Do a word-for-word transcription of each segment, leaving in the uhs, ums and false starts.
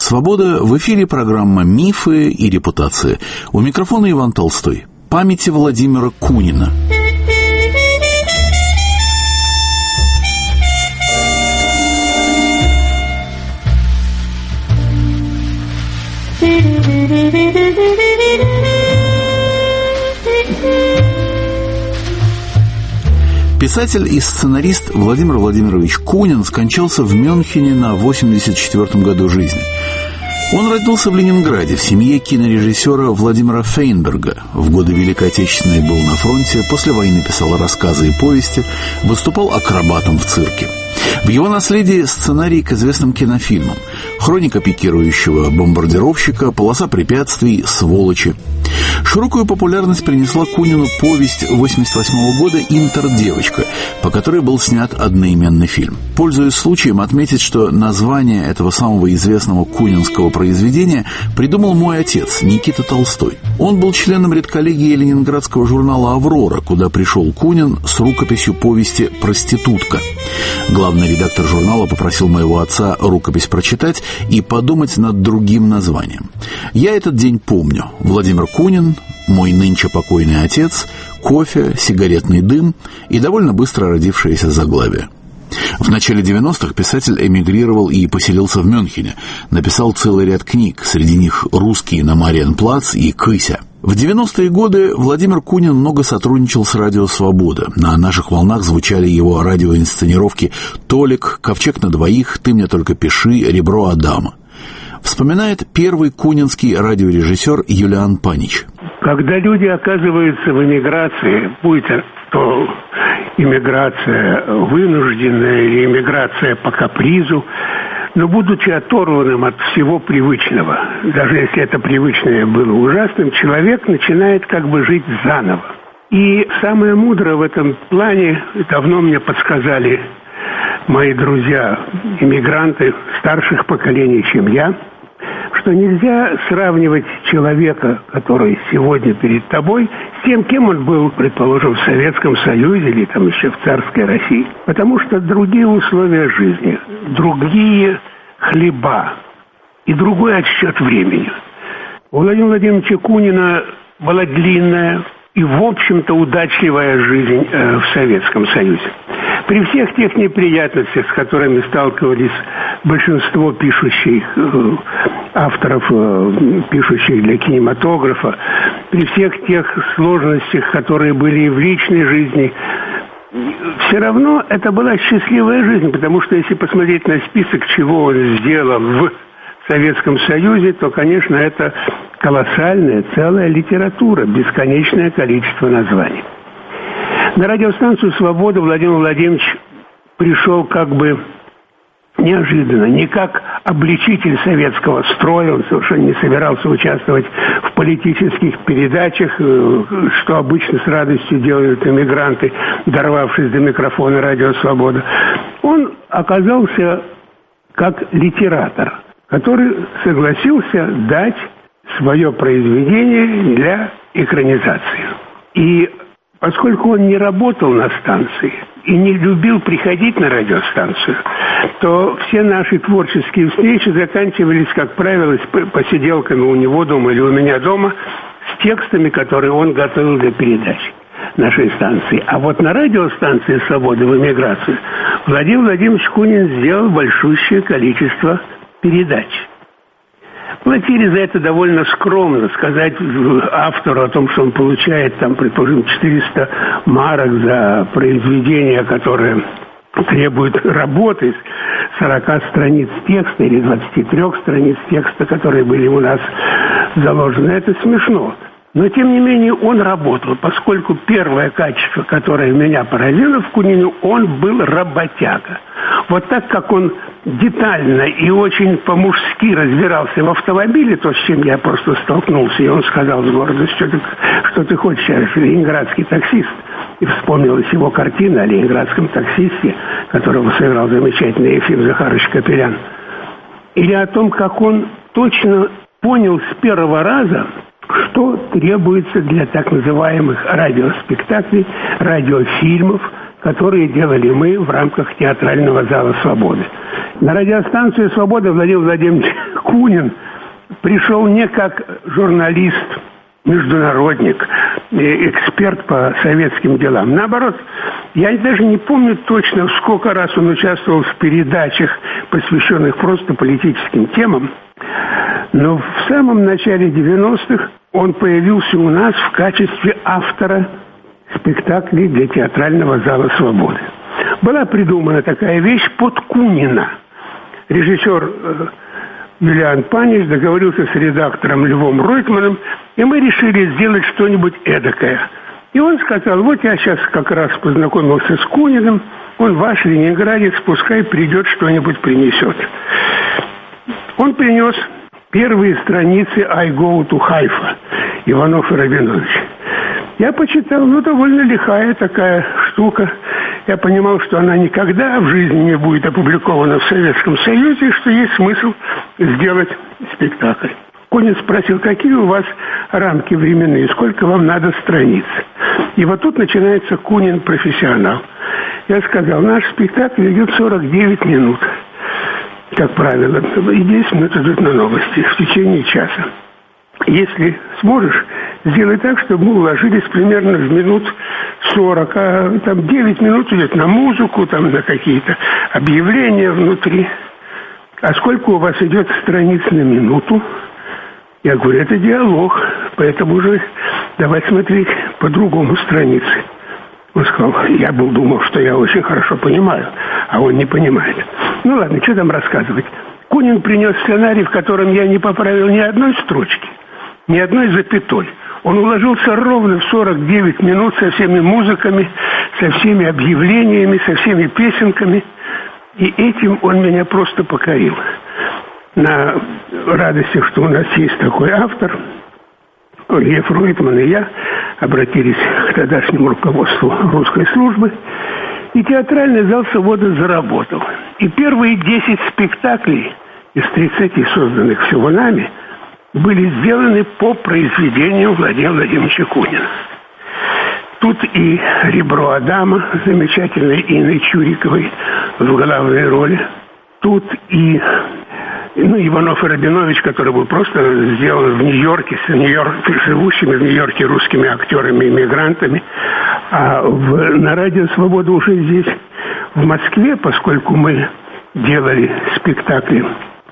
«Свобода», в эфире программа «Мифы и репутации». У микрофона Иван Толстой. Памяти Владимира Кунина. Писатель и сценарист Владимир Владимирович Кунин скончался в Мюнхене на восемьдесят четвёртом году жизни. Он родился в Ленинграде в семье кинорежиссера Владимира Фейнберга. В годы Великой Отечественной был на фронте, после войны писал рассказы и повести, выступал акробатом в цирке. В его наследии сценарий к известным кинофильмам: «Хроника пикирующего бомбардировщика», «Полоса препятствий», «Сволочи». Широкую популярность принесла Кунину повесть восемьдесят восьмого года «Интердевочка», по которой был снят одноименный фильм. Пользуясь случаем отметить, что название этого самого известного кунинского произведения придумал мой отец, Никита Толстой. Он был членом редколлегии ленинградского журнала «Аврора», куда пришел Кунин с рукописью повести «Проститутка». Главный редактор журнала попросил моего отца рукопись прочитать и подумать над другим названием. Я этот день помню. Владимир Кунин, мой нынче покойный отец, кофе, сигаретный дым и довольно быстро родившееся заглавие. В начале девяностых писатель эмигрировал и поселился в Мюнхене. Написал целый ряд книг, среди них «Русские на Мариенплац» и «Кыся». В девяностые годы Владимир Кунин много сотрудничал с радио «Свобода». На наших волнах звучали его радиоинсценировки «Толик», «Ковчег на двоих», «Ты мне только пиши», «Ребро Адама». Вспоминает первый кунинский радиорежиссер Юлиан Панич. Когда люди оказываются в эмиграции, будь то иммиграция вынужденная или иммиграция по капризу, но будучи оторванным от всего привычного, даже если это привычное было ужасным, человек начинает как бы жить заново. И самое мудрое в этом плане, давно мне подсказали мои друзья, иммигранты старших поколений, чем я, что нельзя сравнивать человека, который сегодня перед тобой, с тем, кем он был, предположим, в Советском Союзе или там еще в царской России. Потому что другие условия жизни, другие хлеба и другой отсчет времени. У Владимира Владимировича Кунина была длинная и, в общем-то, удачливая жизнь э, в Советском Союзе. При всех тех неприятностях, с которыми сталкивались большинство пишущих э, авторов, э, пишущих для кинематографа, при всех тех сложностях, которые были и в личной жизни, все равно это была счастливая жизнь, потому что если посмотреть на список, чего он сделал в Советском Союзе, то, конечно, это колоссальная целая литература, бесконечное количество названий. На радиостанцию «Свобода» Владимир Владимирович пришел как бы неожиданно, не как обличитель советского строя, он совершенно не собирался участвовать в политических передачах, что обычно с радостью делают эмигранты, дорвавшись до микрофона радио «Свобода». Он оказался как литератор, который согласился дать свое произведение для экранизации. И поскольку он не работал на станции и не любил приходить на радиостанцию, то все наши творческие встречи заканчивались, как правило, с посиделками у него дома или у меня дома с текстами, которые он готовил для передач нашей станции. А вот на радиостанции «Свобода» в эмиграции Владимир Владимирович Кунин сделал большущее количество передач. Платили за это довольно скромно. Сказать автору о том, что он получает, там, предположим, четыреста марок за произведение, которое требует работы, сорока страниц текста или двадцати трёх страниц текста, которые были у нас заложены, это смешно. Но, тем не менее, он работал, поскольку первое качество, которое меня поразило в Кунине, он был работяга. Вот так как он детально и очень по-мужски разбирался в автомобиле, то, с чем я просто столкнулся, и он сказал с гордостью, что ты, что ты хочешь, я же ленинградский таксист. И вспомнилась его картина о ленинградском таксисте, которого сыграл замечательный Ефим Захарович Капелян. Или о том, как он точно понял с первого раза, что требуется для так называемых радиоспектаклей, радиофильмов, которые делали мы в рамках театрального зала «Свободы». На радиостанцию «Свобода» Владимир Владимирович Кунин пришел не как журналист, международник, эксперт по советским делам. Наоборот, я даже не помню точно, сколько раз он участвовал в передачах, посвященных просто политическим темам. Но в самом начале девяностых он появился у нас в качестве автора спектаклей для театрального зала «Свободы». Была придумана такая вещь под Кунина. Режиссер Юлиан Панич договорился с редактором Львом Ройтманом, и мы решили сделать что-нибудь эдакое. И он сказал: вот я сейчас как раз познакомился с Куниным, он ваш ленинградец, пускай придет, что-нибудь принесет. Он принес первые страницы «I go to Haifa» Иванов и Рабинович. Я почитал, ну, довольно лихая такая штука. Я понимал, что она никогда в жизни не будет опубликована в Советском Союзе, и что есть смысл сделать спектакль. Кунин спросил: какие у вас рамки временные, сколько вам надо страниц? И вот тут начинается Кунин-профессионал. Я сказал: наш спектакль идет сорок девять минут, как правило, и десять минут идут на новости в течение часа. Если сможешь, сделай так, чтобы мы уложились примерно в минут сорок, а там девять минут идет на музыку, там на какие-то объявления внутри. А сколько у вас идет страниц на минуту? Я говорю: это диалог, поэтому уже давай смотреть по-другому страницы. Он сказал: я был думал, что я очень хорошо понимаю, а он не понимает. Ну ладно, что там рассказывать. Кунин принес сценарий, в котором я не поправил ни одной строчки, ни одной запятой. Он уложился ровно в сорок девять минут со всеми музыками, со всеми объявлениями, со всеми песенками. И этим он меня просто покорил. На радости, что у нас есть такой автор, Лев Ройтман и я обратились к тогдашнему руководству русской службы, и театральный зал «Свобода» заработал. И первые десять спектаклей из тридцати созданных всего нами были сделаны по произведению Владимира Владимировича Кунина. Тут и «Ребро Адама» замечательной Инной Чуриковой в главной роли. Тут и ну, Иванов и Рабинович, который был просто сделан в Нью-Йорке с Нью-Йорк, живущими в Нью-Йорке русскими актерами-иммигрантами. А в, на радио «Свобода» уже здесь, в Москве, поскольку мы делали спектакли,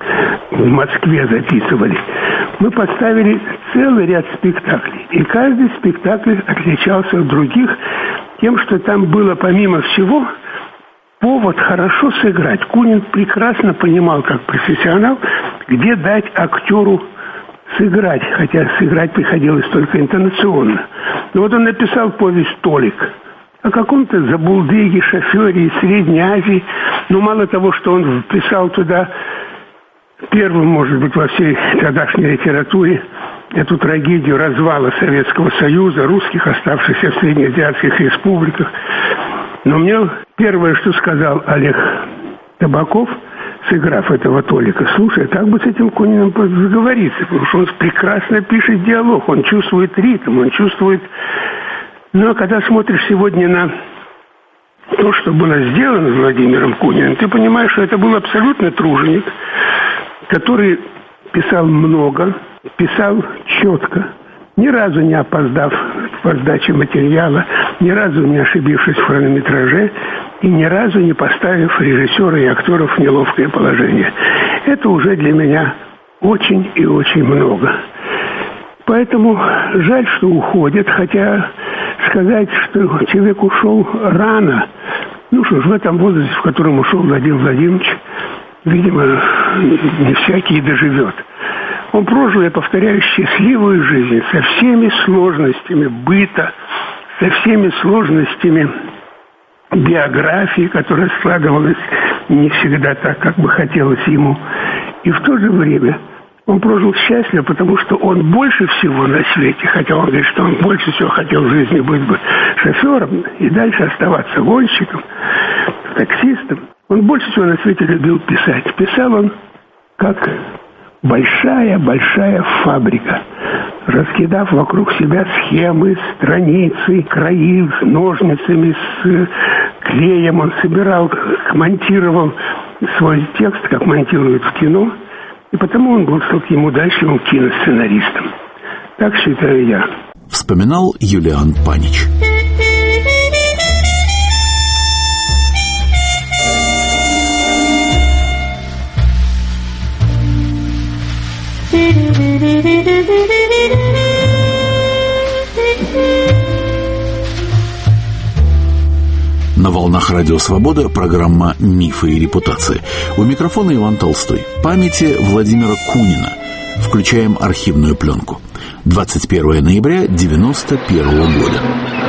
в Москве записывали, мы поставили целый ряд спектаклей. И каждый спектакль отличался от других тем, что там было, помимо всего, повод хорошо сыграть. Кунин прекрасно понимал, как профессионал, где дать актеру сыграть, хотя сыграть приходилось только интонационно. Но вот он написал повесть «Толик» о каком-то забулдыге, шофере из Средней Азии. Но мало того, что он вписал туда первым, может быть, во всей тогдашней литературе эту трагедию развала Советского Союза, русских, оставшихся в среднеазиатских республиках. Но мне первое, что сказал Олег Табаков, сыграв этого Толика: слушай, как бы с этим Куниным заговориться, потому что он прекрасно пишет диалог, он чувствует ритм, он чувствует... Но когда смотришь сегодня на то, что было сделано Владимиром Куниным, ты понимаешь, что это был абсолютно труженик, который писал много, писал четко, ни разу не опоздав в сдаче материала, ни разу не ошибившись в хронометраже и ни разу не поставив режиссера и актеров в неловкое положение. Это уже для меня очень и очень много. Поэтому жаль, что уходит, хотя сказать, что человек ушел рано, ну что ж, в этом возрасте, в котором ушел Владимир Владимирович, видимо, не всякий доживет. Он прожил, я повторяю, счастливую жизнь со всеми сложностями быта, со всеми сложностями биографии, которая складывалась не всегда так, как бы хотелось ему. И в то же время он прожил счастливо, потому что он больше всего на свете, хотя он говорит, что он больше всего хотел в жизни быть бы шофером и дальше оставаться гонщиком, таксистом. Он больше всего на свете любил писать. Писал он как большая-большая фабрика, раскидав вокруг себя схемы, страницы, краи, ножницами, с клеем, он собирал, монтировал свой текст, как монтируют в кино, и потому он был таким удачливым киносценаристом. Так считаю я. Вспоминал Юлиан Панич. На волнах Радио Свобода программа «Мифы и репутации». У микрофона Иван Толстой. Памяти Владимира Кунина. Включаем архивную пленку. двадцать первое ноября девяносто первого года.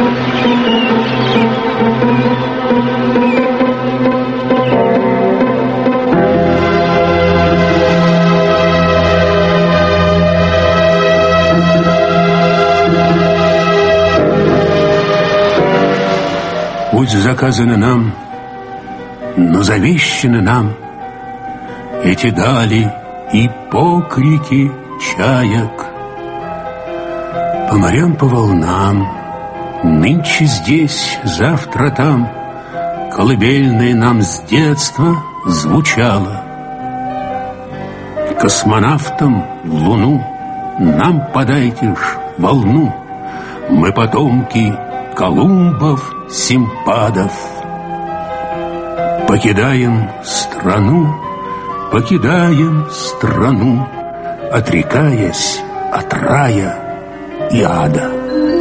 Путь заказаны нам, но завещаны нам эти дали и покрики чаек. По морям, по волнам, нынче здесь, завтра там, колыбельная нам с детства звучала. Космонавтам в луну нам подайте ж волну, мы потомки Колумбов, Симпадов. Покидаем страну, покидаем страну, отрекаясь от рая и ада.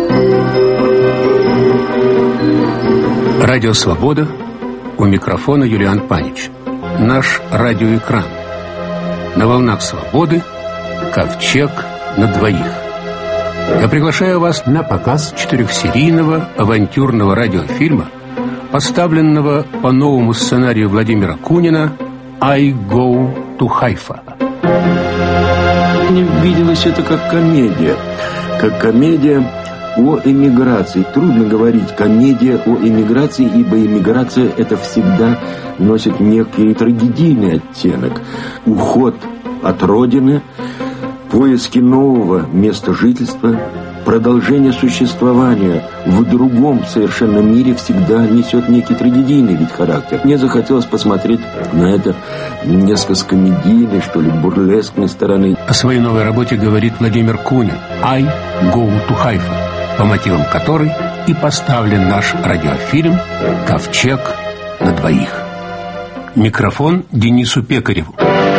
Радио «Свобода», у микрофона Юлиан Панич. Наш радиоэкран. На волнах «Свободы» «Ковчег на двоих». Я приглашаю вас на показ четырехсерийного авантюрного радиофильма, поставленного по новому сценарию Владимира Кунина «I go to Haifa». Мне виделось это как комедия, как комедия о эмиграции. Трудно говорить комедия о эмиграции, ибо эмиграция это всегда носит некий трагедийный оттенок. Уход от родины, поиски нового места жительства, продолжение существования в другом совершенно мире всегда несет некий трагедийный ведь характер. Мне захотелось посмотреть на это несколько с комедийной, что ли, бурлескной стороны. О своей новой работе говорит Владимир Кунин «I go to Haifa», по мотивам которой и поставлен наш радиофильм «Ковчег на двоих». Микрофон Денису Пекареву.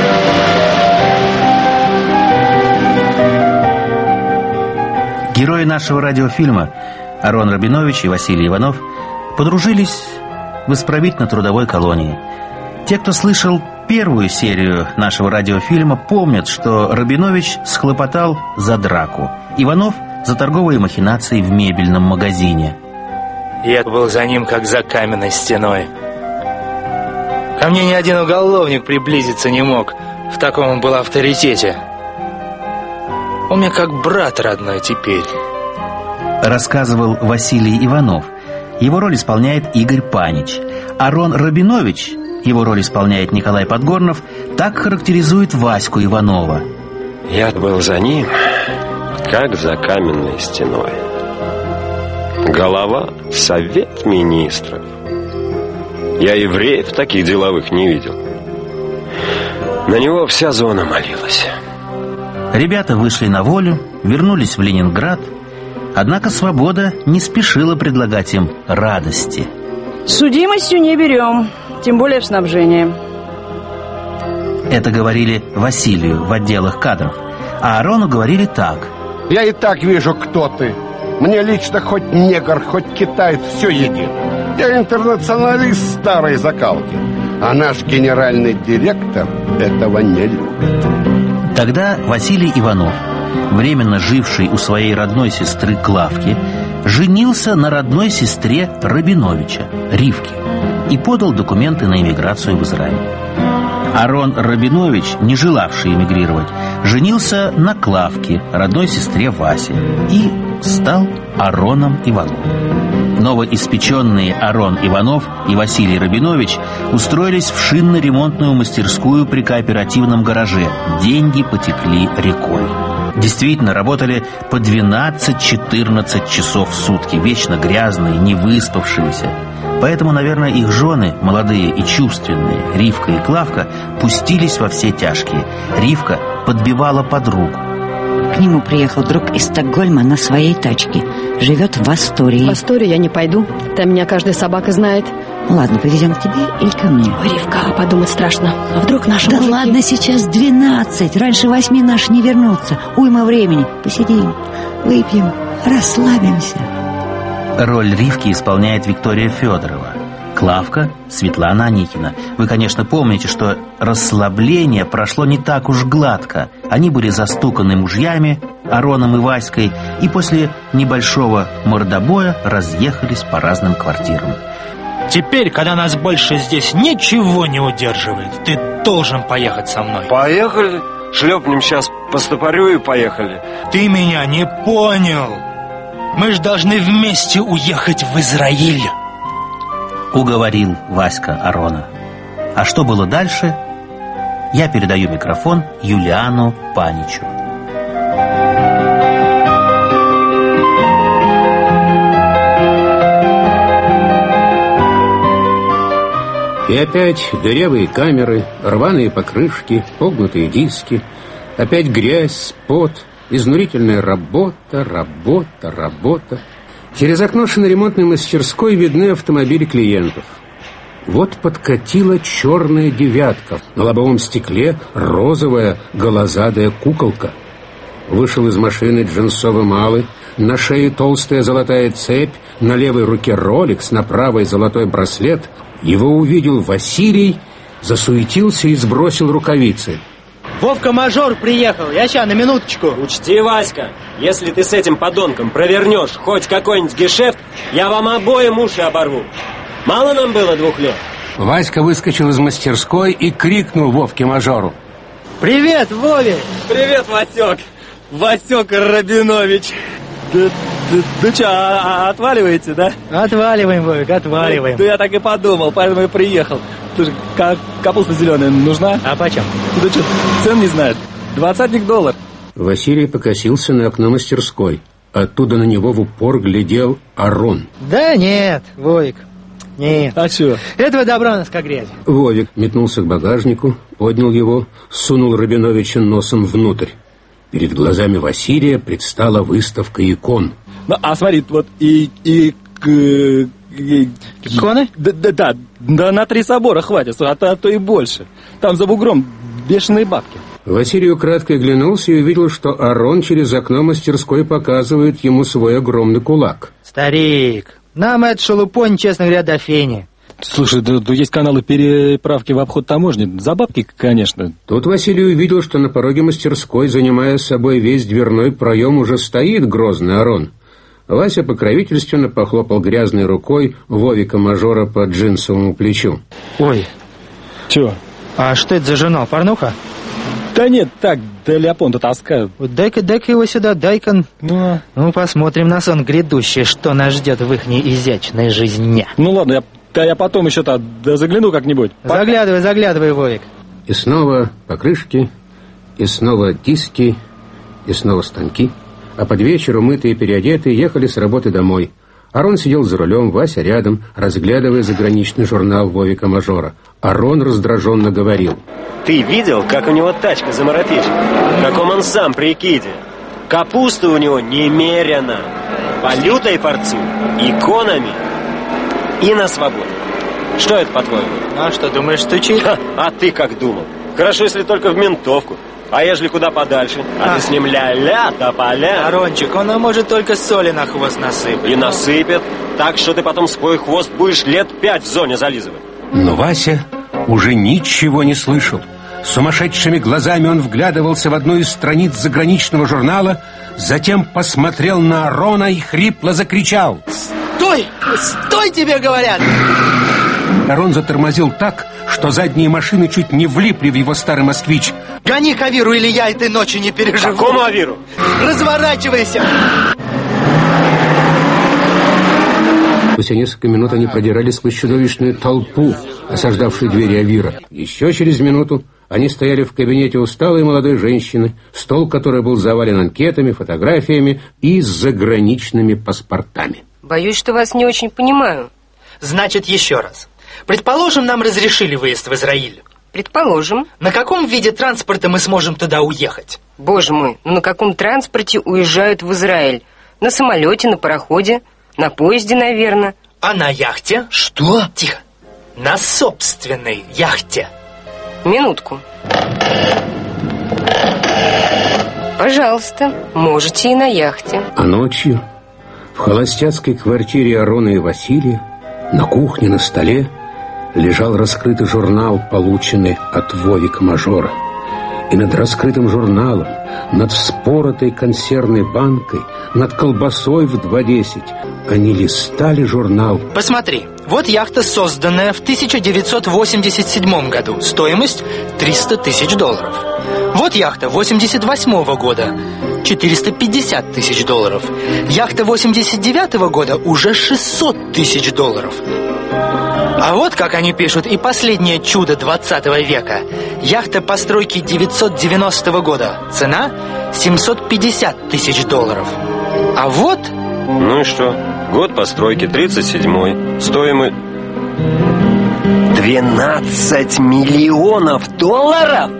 Герои нашего радиофильма Арон Рабинович и Василий Иванов подружились в исправительно-трудовой колонии. Те, кто слышал первую серию нашего радиофильма, помнят, что Рабинович схлопотал за драку, Иванов за торговые махинации в мебельном магазине. Я был за ним, как за каменной стеной. Ко мне ни один уголовник приблизиться не мог, в таком он был авторитете. Он мне как брат родной теперь. Рассказывал Василий Иванов. Его роль исполняет Игорь Панич. Арон Рабинович, его роль исполняет Николай Подгорнов, так характеризует Ваську Иванова. Я был за ним, как за каменной стеной. Голова — совет министров. Я евреев таких деловых не видел. На него вся зона молилась. Ребята вышли на волю, вернулись в Ленинград. Однако свобода не спешила предлагать им радости. Судимостью не берем, тем более в снабжении. Это говорили Василию в отделах кадров. А Арону говорили так. Я и так вижу, кто ты. Мне лично хоть негр, хоть китаец, все един. Я интернационалист старой закалки. А наш генеральный директор этого не любит. Тогда Василий Иванов, временно живший у своей родной сестры Клавки, женился на родной сестре Рабиновича, Ривке, и подал документы на эмиграцию в Израиль. Арон Рабинович, не желавший эмигрировать, женился на Клавке, родной сестре Васе, и стал Ароном Ивановым. Новоиспеченные Арон Иванов и Василий Рабинович устроились в шинно-ремонтную мастерскую при кооперативном гараже. Деньги потекли рекой. Действительно, работали по двенадцать-четырнадцать часов в сутки, вечно грязные, не выспавшиеся. Поэтому, наверное, их жены, молодые и чувственные, Ривка и Клавка, пустились во все тяжкие. Ривка подбивала подругу. К нему приехал друг из Стокгольма на своей тачке. Живет в Астории. В Асторию я не пойду. Там меня каждая собака знает. Ладно, повезем к тебе или ко мне. Ой, Ривка, подумать страшно. А вдруг наши Да мужики... ладно, сейчас двенадцать. Раньше восьми наши не вернутся. Уйма времени. Посидим, выпьем, расслабимся. Роль Ривки исполняет Виктория Федорова. Клавка – Светлана Аникина. Вы, конечно, помните, что расслабление прошло не так уж гладко. Они были застуканы мужьями, Ароном и Васькой, и после небольшого мордобоя разъехались по разным квартирам. Теперь, когда нас больше здесь ничего не удерживает, ты должен поехать со мной. Поехали. Шлепнем сейчас по стопорю и поехали. Ты меня не понял. Мы же должны вместе уехать в Израиль. Уговорил Васька Арона. А что было дальше, я передаю микрофон Юлиану Паничу. И опять дырявые камеры, рваные покрышки, погнутые диски, опять грязь, пот, изнурительная работа, работа, работа. Через окно шиноремонтной мастерской видны автомобили клиентов. Вот подкатила черная девятка. На лобовом стекле розовая голозадая куколка. Вышел из машины джинсовый малый. На шее толстая золотая цепь, на левой руке роликс, на правой золотой браслет. Его увидел Василий, засуетился и сбросил рукавицы. Вовка-мажор приехал, я ща на минуточку. Учти, Васька, если ты с этим подонком провернешь хоть какой-нибудь гешефт, я вам обоим уши оборву. Мало нам было двух лет? Васька выскочил из мастерской и крикнул Вовке-мажору. Привет, Вове! Привет, Васек! Васек Рабинович! Да, да, да что, а, а, отваливаете, да? Отваливаем, Вовик, отваливаем. Да, да я так и подумал, поэтому и приехал. Слушай, как капуста зеленая нужна? А почем? Да что, цен не знаешь? Двадцатник доллар. Василий покосился на окно мастерской. Оттуда на него в упор глядел Арон. Да нет, Вовик, нет. А что? Этого добра у нас как грязь. Вовик метнулся к багажнику, поднял его, сунул Рабиновича носом внутрь. Перед глазами Василия предстала выставка икон. Ну, а смотри, вот и... и, и, и иконы? Да, да, да, да, на три собора хватит, а то, а то и больше. Там за бугром бешеные бабки. Василий украдкой оглянулся и увидел, что Арон через окно мастерской показывает ему свой огромный кулак. Старик, нам это шелупонь, честно говоря, до фени. Слушай, да, да есть каналы переправки в обход таможни. За бабки, конечно. Тут Василий увидел, что на пороге мастерской, занимая с собой весь дверной проем, уже стоит грозный Арон. Вася покровительственно похлопал грязной рукой Вовика-мажора по джинсовому плечу. Ой. Чего? А что это за журнал, порнуха? Да нет, так, да Леопонда таскают. Вот дай-ка, дай-ка его сюда, дай-ка. Ну, ну, посмотрим на сон грядущий, что нас ждет в ихней изящной жизни. Ну ладно, я... Да я потом еще-то да загляну как-нибудь. Заглядывай, заглядывай, Вовик. И снова покрышки, и снова диски, и снова станки. А под вечер умытые и переодетые ехали с работы домой. Арон сидел за рулем, Вася рядом, разглядывая заграничный журнал Вовика-мажора. Арон раздраженно говорил. Ты видел, как у него тачка замарафечена? В каком он сам прикиде? Капусты у него немерено. Валютой порцию, иконами и на свободе. Что это, по-твоему? А что, думаешь, стучит? Ха, а ты как думал? Хорошо, если только в ментовку. А ежели куда подальше? А, а ты с ним ля-ля, да поля. Арончик, он нам может только соли на хвост насыпать. И насыпет, так что ты потом свой хвост будешь лет пять в зоне зализывать. Но Вася уже ничего не слышал. Сумасшедшими глазами он вглядывался в одну из страниц заграничного журнала, затем посмотрел на Арона и хрипло закричал. Стой! Стой, тебе говорят! Арон затормозил так, что задние машины чуть не влипли в его старый москвич. Гони к Авиру, или я этой ночью не переживу. Какому Авиру? Разворачивайся! Спустя несколько минут они продирались сквозь чудовищную толпу, осаждавшую двери Авира. Еще через минуту Они стояли в кабинете усталой молодой женщины, стол которой был завален анкетами, фотографиями и заграничными паспортами. Боюсь, что вас не очень понимаю. Значит, еще раз. Предположим, нам разрешили выезд в Израиль. Предположим. На каком виде транспорта мы сможем туда уехать? Боже мой, ну на каком транспорте уезжают в Израиль? На самолете, на пароходе, на поезде, наверное. А на яхте? Что? Тихо. На собственной яхте. Минутку. Пожалуйста, можете и на яхте. А ночью в холостяцкой квартире Ароны и Василия на кухне на столе лежал раскрытый журнал, полученный от Вовика-мажора. И над раскрытым журналом, над вспоротой консервной банкой, над колбасой в два десять они листали журнал. Посмотри, вот яхта, созданная в тысяча девятьсот восемьдесят седьмом году. Стоимость триста тысяч долларов. Вот яхта восемьдесят восьмого года. четыреста пятьдесят тысяч долларов. Яхта восемьдесят девятого года уже шестьсот тысяч долларов. А вот как они пишут и последнее чудо двадцатого века. Яхта постройки девятьсот девяностого года. Цена семьсот пятьдесят тысяч долларов. А вот... Ну и что? Год постройки тридцать седьмой. Стоимость... двенадцать миллионов долларов?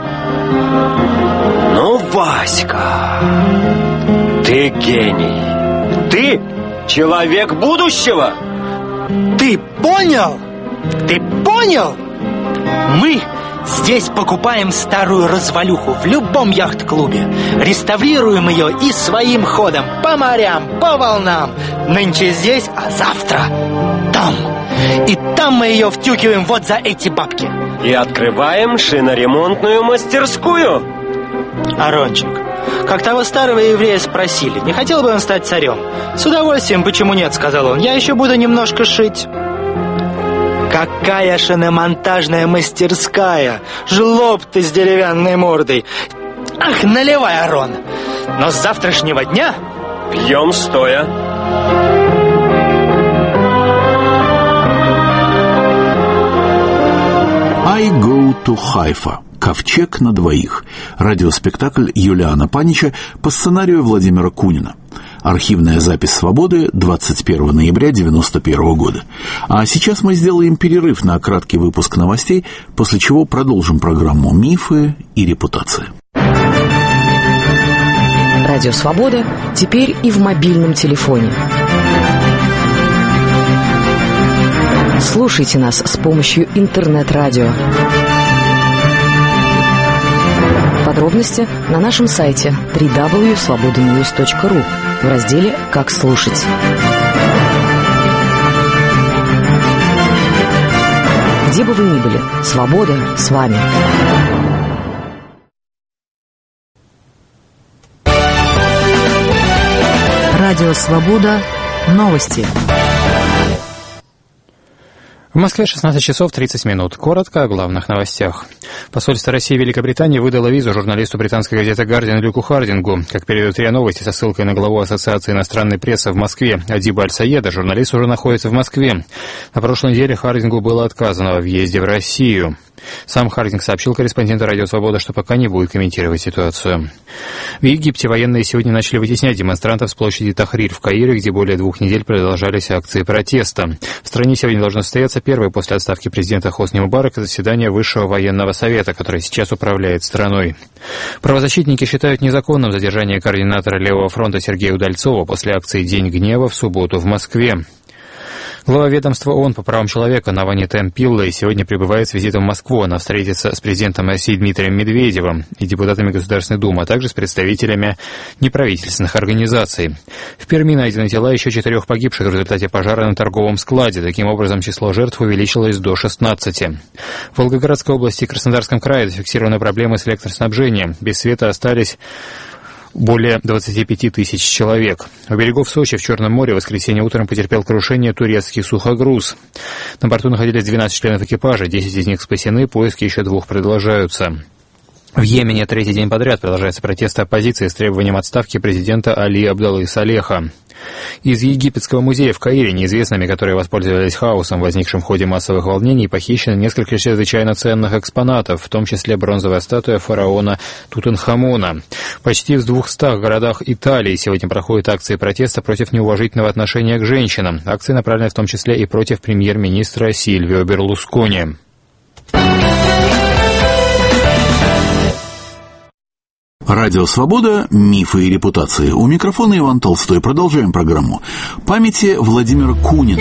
Ну, Васька, ты гений. Ты человек будущего. Ты понял? Ты понял? Мы здесь покупаем старую развалюху в любом яхт-клубе, реставрируем ее и своим ходом по морям, по волнам. Нынче здесь, а завтра там. И там мы ее втюкиваем вот за эти бабки. И открываем шиноремонтную мастерскую. Арончик, как того старого еврея спросили, не хотел бы он стать царем? С удовольствием, почему нет, сказал он. Я еще буду немножко шить. Какая шиномонтажная мастерская! Жлоб ты с деревянной мордой! Ах, наливай, Арон! Но с завтрашнего дня... Пьем стоя. I go to Haifa. «Ковчег на двоих». Радиоспектакль Юлиана Панича по сценарию Владимира Кунина. Архивная запись «Свободы» двадцать первого ноября девяносто первого года. А сейчас мы сделаем перерыв на краткий выпуск новостей, после чего продолжим программу «Мифы и репутация». Радио «Свобода» теперь и в мобильном телефоне. Слушайте нас с помощью интернет-радио. Подробности на нашем сайте дабл ю дабл ю дабл ю точка свобода ньюс точка ру в разделе «Как слушать». Где бы вы ни были, свобода с вами. Радио «Свобода». Новости. В Москве шестнадцать часов тридцать минут. Коротко о главных новостях. Посольство России в Великобритании выдало визу журналисту британской газеты «Гардиан» Люку Хардингу. Как передают РИА Новости со ссылкой на главу Ассоциации иностранной прессы в Москве Адиба Аль-Саеда, журналист уже находится в Москве. На прошлой неделе Хардингу было отказано во въезде в Россию. Сам Хардинг сообщил корреспонденту «Радио Свобода», что пока не будет комментировать ситуацию. В Египте военные сегодня начали вытеснять демонстрантов с площади Тахрир в Каире, где более двух недель продолжались акции протеста. В стране сегодня должно состояться первое после отставки президента Хосни Мубарака заседание Высшего военного совета, который сейчас управляет страной. Правозащитники считают незаконным задержание координатора Левого фронта Сергея Удальцова после акции «День гнева» в субботу в Москве. Глава ведомства ООН по правам человека Навани Темпиллой сегодня прибывает с визитом в Москву. Она встретится с президентом России Дмитрием Медведевым и депутатами Государственной Думы, а также с представителями неправительственных организаций. В Перми найдены тела еще четырех погибших в результате пожара на торговом складе. Таким образом, число жертв увеличилось до шестнадцати. В Волгоградской области и Краснодарском крае зафиксированы проблемы с электроснабжением. Без света остались более двадцати пяти тысяч человек. У берегов Сочи в Черном море в воскресенье утром потерпел крушение турецкий сухогруз. На борту находились двенадцать членов экипажа, десять из них спасены, поиски еще двух продолжаются. В Йемене третий день подряд продолжается протест оппозиции с требованием отставки президента Али Абдаллы Салеха. Из египетского музея в Каире неизвестными, которые воспользовались хаосом, возникшим в ходе массовых волнений, похищено несколько чрезвычайно ценных экспонатов, в том числе бронзовая статуя фараона Тутанхамона. Почти в двухстах городах Италии сегодня проходят акции протеста против неуважительного отношения к женщинам. Акции направлены в том числе и против премьер-министра Сильвио Берлускони. Радио «Свобода. Мифы и репутации». У микрофона Иван Толстой. Продолжаем программу. Памяти Владимира Кунина.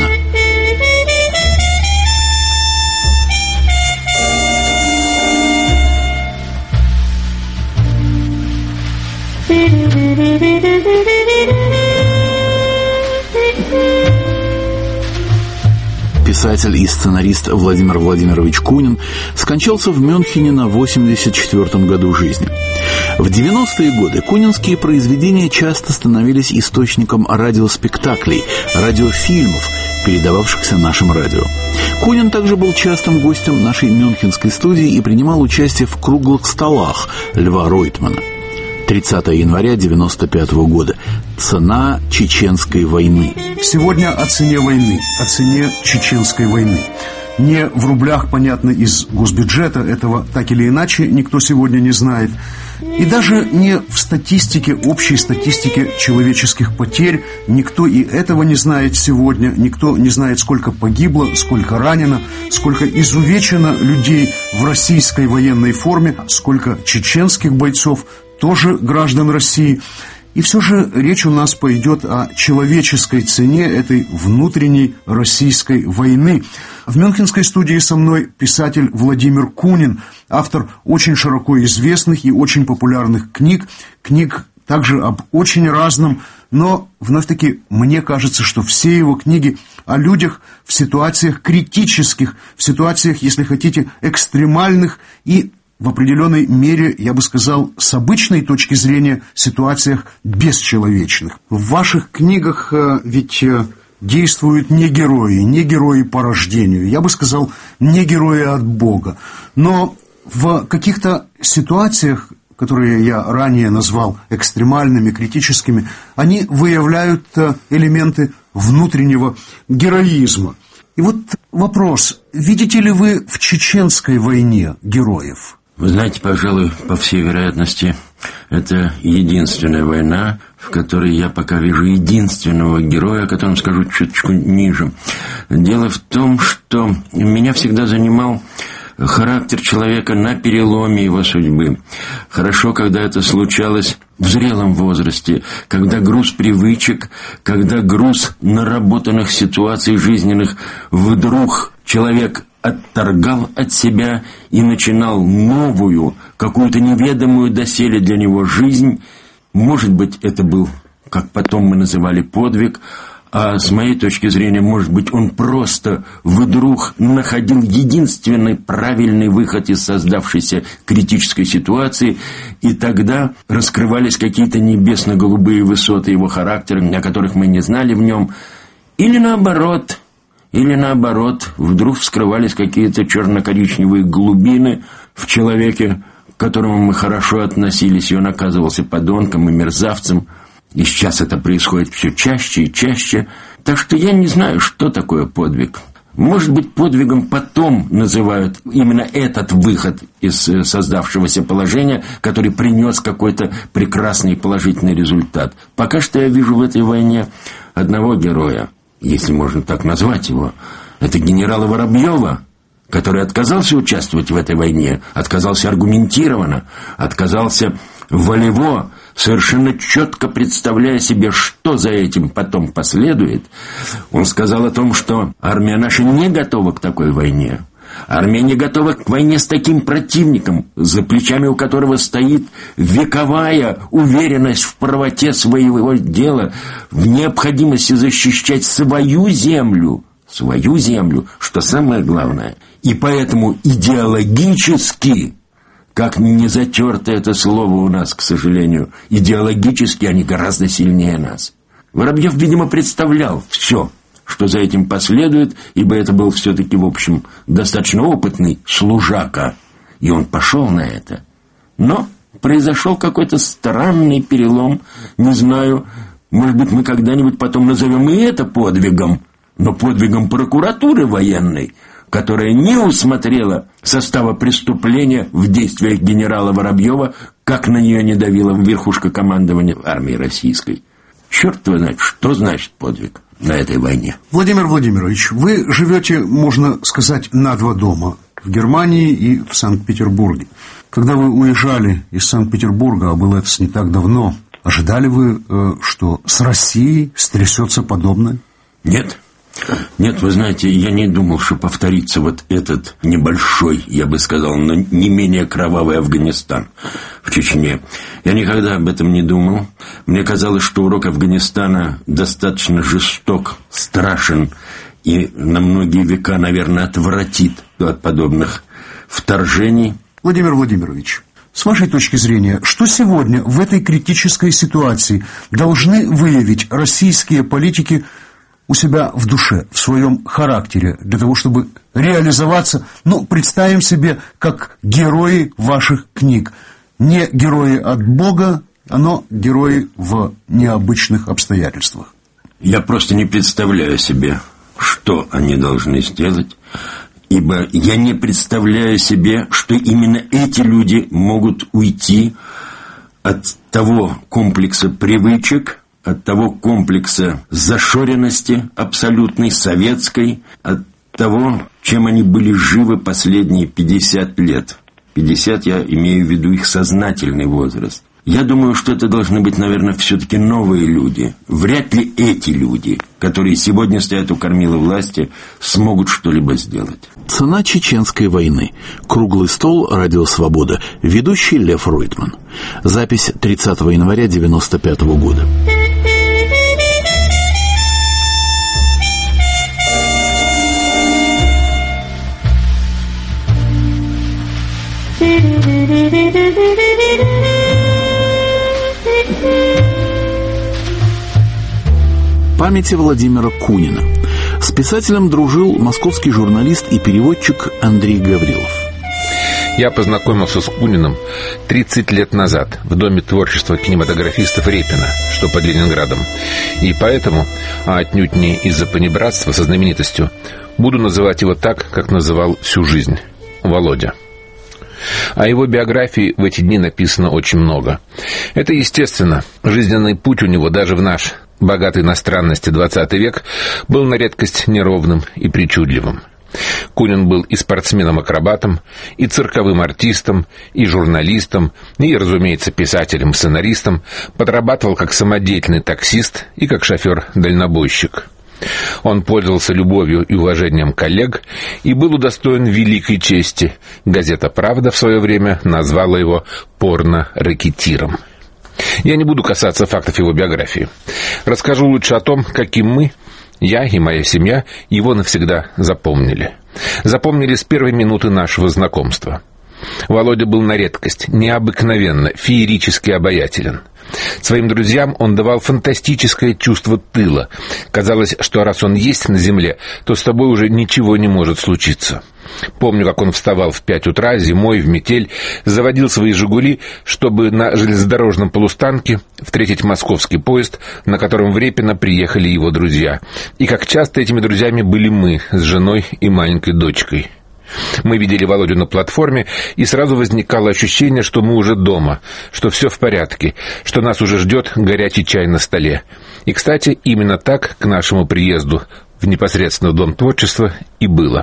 Писатель и сценарист Владимир Владимирович Кунин скончался в Мюнхене на восемьдесят четвёртом году жизни. В девяностые годы кунинские произведения часто становились источником радиоспектаклей, радиофильмов, передававшихся нашим радио. Кунин также был частым гостем нашей мюнхенской студии и принимал участие в круглых столах Льва Ройтмана. тридцатого января девяносто пятого года. Цена Чеченской войны. Сегодня о цене войны, о цене Чеченской войны. Не в рублях, понятно, из госбюджета, этого так или иначе никто сегодня не знает. И даже не в статистике, общей статистике человеческих потерь, никто и этого не знает сегодня, никто не знает, сколько погибло, сколько ранено, сколько изувечено людей в российской военной форме, сколько чеченских бойцов, тоже граждан России. И все же речь у нас пойдет о человеческой цене этой внутренней российской войны. В мюнхенской студии со мной писатель Владимир Кунин, автор очень широко известных и очень популярных книг, книг также об очень разном, но вновь-таки мне кажется, что все его книги о людях в ситуациях критических, в ситуациях, если хотите, экстремальных и в определенной мере, я бы сказал, с обычной точки зрения, ситуациях бесчеловечных. В ваших книгах э, ведь э, действуют не герои, не герои по рождению, я бы сказал, не герои от Бога. Но в каких-то ситуациях, которые я ранее назвал экстремальными, критическими, они выявляют э, элементы внутреннего героизма. И вот вопрос, видите ли вы в чеченской войне героев? Вы знаете, пожалуй, по всей вероятности, это единственная война, в которой я пока вижу единственного героя, о котором скажу чуточку ниже. Дело в том, что меня всегда занимал характер человека на переломе его судьбы. Хорошо, когда это случалось в зрелом возрасте, когда груз привычек, когда груз наработанных ситуаций жизненных вдруг человек отторгал от себя и начинал новую, какую-то неведомую доселе для него жизнь. Может быть, это был, как потом мы называли, подвиг, а с моей точки зрения, может быть, он просто вдруг находил единственный правильный выход из создавшейся критической ситуации, и тогда раскрывались какие-то небесно-голубые высоты его характера, о которых мы не знали в нем, или наоборот... Или наоборот, вдруг вскрывались какие-то черно-коричневые глубины в человеке, к которому мы хорошо относились, и он оказывался подонком и мерзавцем. И сейчас это происходит все чаще и чаще. Так что я не знаю, что такое подвиг. Может быть, подвигом потом называют именно этот выход из создавшегося положения, который принес какой-то прекрасный положительный результат. Пока что я вижу в этой войне одного героя, если можно так назвать его. Это генерала Воробьева, который отказался участвовать в этой войне, отказался аргументированно, отказался волево, совершенно четко представляя себе, что за этим потом последует. Он сказал о том, что армия наша не готова к такой войне. Армия не готова к войне с таким противником, за плечами у которого стоит вековая уверенность в правоте своего дела, в необходимости защищать свою землю, свою землю, что самое главное. И поэтому идеологически, как не затерто это слово у нас, к сожалению, идеологически они гораздо сильнее нас. Воробьев, видимо, представлял все, что за этим последует, ибо это был все-таки, в общем, достаточно опытный служака, и он пошел на это. Но произошел какой-то странный перелом. Не знаю, может быть, мы когда-нибудь потом назовем и это подвигом, но подвигом прокуратуры военной, которая не усмотрела состава преступления в действиях генерала Воробьева, как на нее не давила верхушка командования армии российской. Черт его знает, что значит подвиг на этой войне. Владимир Владимирович, вы живете, можно сказать, на два дома. В Германии и в Санкт-Петербурге. Когда вы уезжали из Санкт-Петербурга, а было это не так давно, ожидали вы, что с Россией стрясется подобное? Нет. Нет, вы знаете, я не думал, что повторится вот этот небольшой, я бы сказал, но не менее кровавый Афганистан в Чечне. Я никогда об этом не думал. Мне казалось, что урок Афганистана достаточно жесток, страшен и на многие века, наверное, отвратит от подобных вторжений. Владимир Владимирович, с вашей точки зрения, что сегодня в этой критической ситуации должны выявить российские политики у себя в душе, в своем характере, для того, чтобы реализоваться, ну, представим себе, как герои ваших книг. Не герои от Бога, но герои в необычных обстоятельствах. Я просто не представляю себе, что они должны сделать, ибо я не представляю себе, что именно эти люди могут уйти от того комплекса привычек, от того комплекса зашоренности абсолютной, советской, от того, чем они были живы последние пятьдесят лет. пятьдесят я имею в виду их сознательный возраст. Я думаю, что это должны быть, наверное, все-таки новые люди. Вряд ли эти люди, которые сегодня стоят у кормила власти, смогут что-либо сделать. Цена Чеченской войны. Круглый стол. Радио Свобода. Ведущий Лев Ройтман. Запись тридцатого января девяносто пятого года. Памяти Владимира Кунина. С писателем дружил московский журналист и переводчик Андрей Гаврилов. Я познакомился с Куниным тридцать лет назад в Доме творчества кинематографистов Репина, что под Ленинградом. И поэтому, а отнюдь не из-за понебратства со знаменитостью, буду называть его так, как называл всю жизнь – Володя. О его биографии в эти дни написано очень много. Это естественно. Жизненный путь у него даже в наш богатый на странности двадцатый век был на редкость неровным и причудливым. Кунин был и спортсменом-акробатом, и цирковым артистом, и журналистом, и, разумеется, писателем-сценаристом, подрабатывал как самодеятельный таксист и как шофер-дальнобойщик. Он пользовался любовью и уважением коллег и был удостоен великой чести. Газета «Правда» в свое время назвала его порно-рэкетиром. Я не буду касаться фактов его биографии. Расскажу лучше о том, каким мы, я и моя семья, его навсегда запомнили. Запомнили с первой минуты нашего знакомства. Володя был на редкость, необыкновенно, феерически обаятелен. Своим друзьям он давал фантастическое чувство тыла. Казалось, что раз он есть на земле, то с тобой уже ничего не может случиться. Помню, как он вставал в пять утра зимой в метель, заводил свои «Жигули», чтобы на железнодорожном полустанке встретить московский поезд, на котором в Репино приехали его друзья. И как часто этими друзьями были мы с женой и маленькой дочкой. Мы видели Володю на платформе, и сразу возникало ощущение, что мы уже дома, что все в порядке, что нас уже ждет горячий чай на столе. И, кстати, именно так к нашему приезду в непосредственно Дом творчества и было.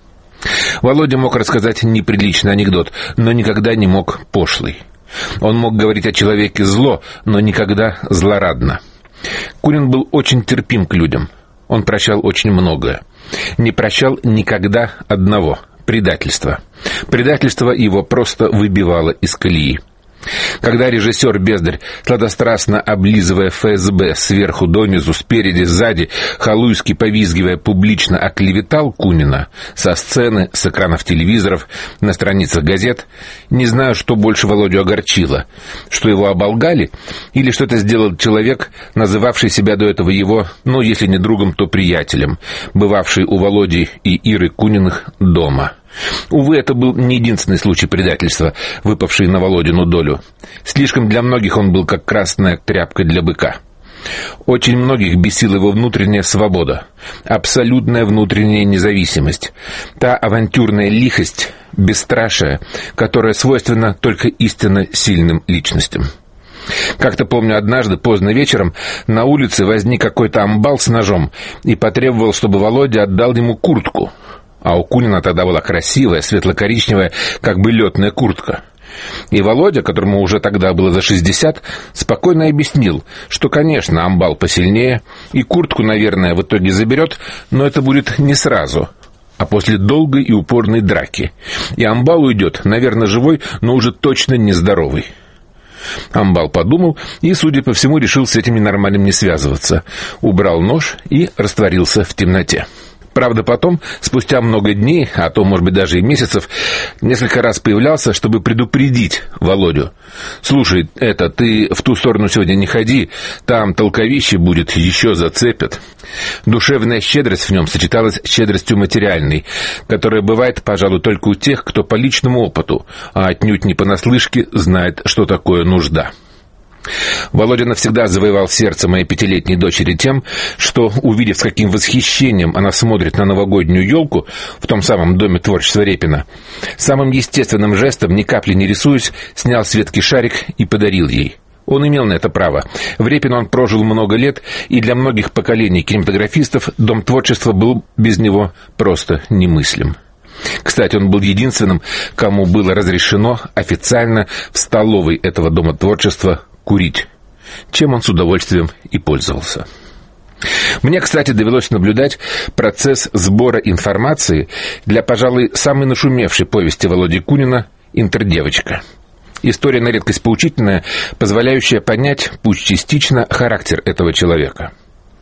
Володя мог рассказать неприличный анекдот, но никогда не мог пошлый. Он мог говорить о человеке зло, но никогда злорадно. Кунин был очень терпим к людям. Он прощал очень многое. Не прощал никогда одного — предательства. Предательство его просто выбивало из колеи. Когда режиссер Бездарь, сладострастно облизывая эф эс бэ сверху донизу, спереди, сзади, халуйски повизгивая, публично оклеветал Кунина со сцены, с экранов телевизоров, на страницах газет, не знаю, что больше Володю огорчило, что его оболгали или что это сделал человек, называвший себя до этого его, ну, если не другом, то приятелем, бывавший у Володи и Иры Куниных дома. Увы, это был не единственный случай предательства, выпавший на Володину долю. Слишком для многих он был как красная тряпка для быка. Очень многих бесила его внутренняя свобода, абсолютная внутренняя независимость, та авантюрная лихость, бесстрашие, которая свойственна только истинно сильным личностям. Как-то помню, однажды поздно вечером на улице возник какой-то амбал с ножом и потребовал, чтобы Володя отдал ему куртку. А у Кунина тогда была красивая, светло-коричневая, как бы летная куртка. И Володя, которому уже тогда было за шестьдесят, спокойно объяснил, что, конечно, амбал посильнее, и куртку, наверное, в итоге заберет, но это будет не сразу, а после долгой и упорной драки. И амбал уйдет, наверное, живой, но уже точно нездоровый. Амбал подумал и, судя по всему, решил с этим ненормальным не связываться. Убрал нож и растворился в темноте. Правда, потом, спустя много дней, а то, может быть, даже и месяцев, несколько раз появлялся, чтобы предупредить Володю. «Слушай, это, ты в ту сторону сегодня не ходи, там толковище будет, еще зацепят». Душевная щедрость в нем сочеталась с щедростью материальной, которая бывает, пожалуй, только у тех, кто по личному опыту, а отнюдь не понаслышке знает, что такое нужда. Володя навсегда завоевал сердце моей пятилетней дочери тем, что, увидев, с каким восхищением она смотрит на новогоднюю елку в том самом доме творчества Репина, самым естественным жестом, ни капли не рисуясь, снял с ветки шарик и подарил ей. Он имел на это право. В Репино он прожил много лет, и для многих поколений кинематографистов дом творчества был без него просто немыслим. Кстати, он был единственным, кому было разрешено официально в столовой этого дома творчества курить, чем он с удовольствием и пользовался. Мне, кстати, довелось наблюдать процесс сбора информации для, пожалуй, самой нашумевшей повести Володи Кунина «Интердевочка». История на редкость поучительная, позволяющая понять, пусть частично, характер этого человека.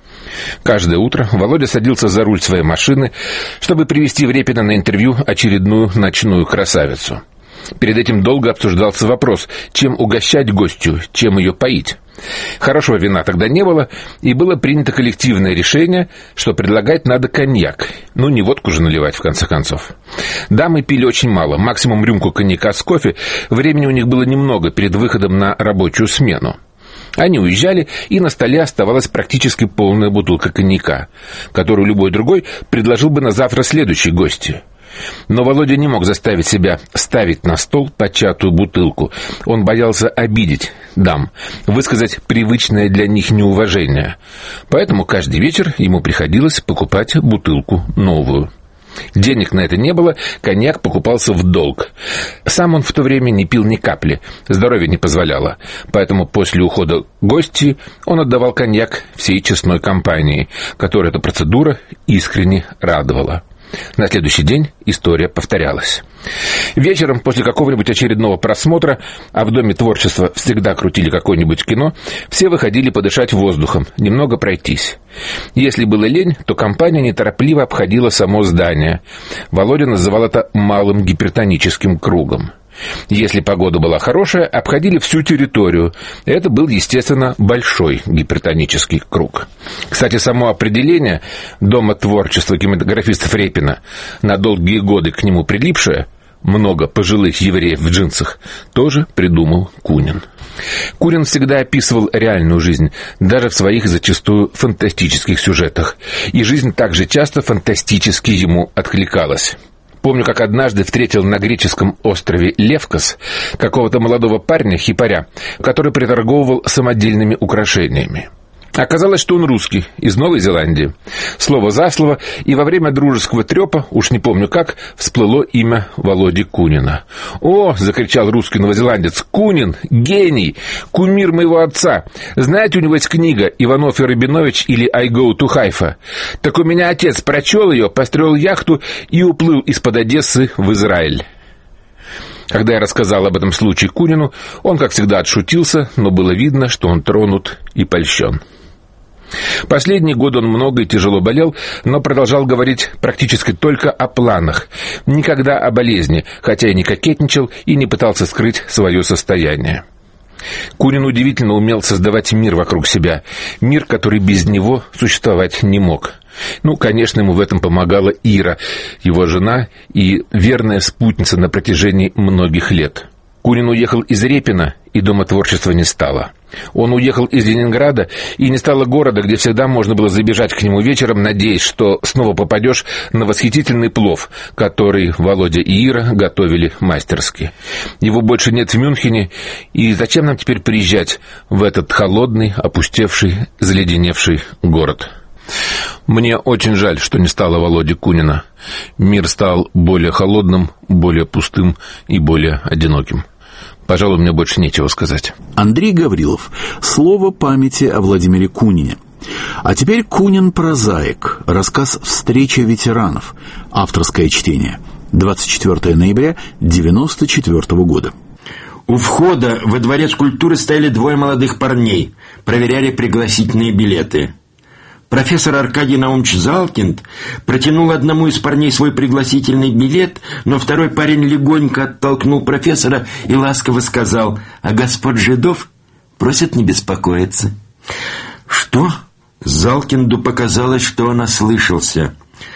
Каждое утро Володя садился за руль своей машины, чтобы привезти в Репино на интервью очередную ночную красавицу. Перед этим долго обсуждался вопрос, чем угощать гостью, чем ее поить. Хорошего вина тогда не было, и было принято коллективное решение, что предлагать надо коньяк. Ну, не водку же наливать, в конце концов. Дамы пили очень мало, максимум рюмку коньяка с кофе, времени у них было немного перед выходом на рабочую смену. Они уезжали, и на столе оставалась практически полная бутылка коньяка, которую любой другой предложил бы на завтра следующей гости. Но Володя не мог заставить себя ставить на стол початую бутылку. Он боялся обидеть дам, высказать привычное для них неуважение. Поэтому каждый вечер ему приходилось покупать бутылку новую. Денег на это не было, коньяк покупался в долг. Сам он в то время не пил ни капли, здоровье не позволяло. Поэтому после ухода гостей он отдавал коньяк всей честной компании, которую эта процедура искренне радовала. На следующий день история повторялась. Вечером, после какого-нибудь очередного просмотра, а в Доме творчества всегда крутили какое-нибудь кино, все выходили подышать воздухом, немного пройтись. Если было лень, то компания неторопливо обходила само здание. Володя называл это «малым гипертоническим кругом». Если погода была хорошая, обходили всю территорию. Это был, естественно, большой гипертонический круг. Кстати, само определение Дома творчества кинематографистов Репина, на долгие годы к нему прилипшее, много пожилых евреев в джинсах, тоже придумал Кунин. Кунин всегда описывал реальную жизнь, даже в своих зачастую фантастических сюжетах. И жизнь также часто фантастически ему откликалась. Помню, как однажды встретил на греческом острове Левкос какого-то молодого парня-хипаря, который приторговывал самодельными украшениями. Оказалось, что он русский, из Новой Зеландии. Слово за слово, и во время дружеского трепа, уж не помню как, всплыло имя Володи Кунина. «О!» — закричал русский новозеландец. «Кунин! Гений! Кумир моего отца! Знаете, у него есть книга «Иванов и Рабинович» или «I go to Haifa». Так у меня отец прочел ее, построил яхту и уплыл из-под Одессы в Израиль». Когда я рассказал об этом случае Кунину, он, как всегда, отшутился, но было видно, что он тронут и польщен. Последние годы он много и тяжело болел, но продолжал говорить практически только о планах, никогда о болезни, хотя и не кокетничал и не пытался скрыть свое состояние. Кунин удивительно умел создавать мир вокруг себя, мир, который без него существовать не мог. Ну, конечно, ему в этом помогала Ира, его жена и верная спутница на протяжении многих лет. Кунин уехал из Репина, и Дома творчества не стало. Он уехал из Ленинграда, и не стало города, где всегда можно было забежать к нему вечером, надеясь, что снова попадешь на восхитительный плов, который Володя и Ира готовили мастерски. Его больше нет в Мюнхене, и зачем нам теперь приезжать в этот холодный, опустевший, заледеневший город? Мне очень жаль, что не стало Володи Кунина. Мир стал более холодным, более пустым и более одиноким. Пожалуй, мне больше нечего сказать. Андрей Гаврилов. Слово памяти о Владимире Кунине. А теперь Кунин-прозаик. Рассказ «Встреча ветеранов». Авторское чтение. двадцать четвёртого ноября девяносто четвёртого года. У входа во Дворец культуры стояли двое молодых парней. Проверяли пригласительные билеты. Профессор Аркадий Наумович Залкинд протянул одному из парней свой пригласительный билет, но второй парень легонько оттолкнул профессора и ласково сказал: «А господ жидов просят не беспокоиться». «Что?» Залкинду показалось, что он ослышался.